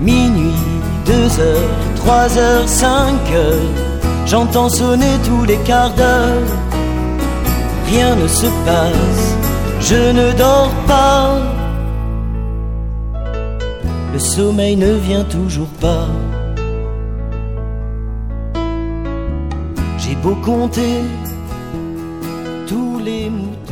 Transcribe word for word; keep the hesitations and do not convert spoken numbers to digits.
Minuit, deux heures, trois heures, cinq heures, j'entends sonner tous les quarts d'heure. Rien ne se passe, je ne dors pas. Le sommeil ne vient toujours pas. J'ai beau compter tous les moutons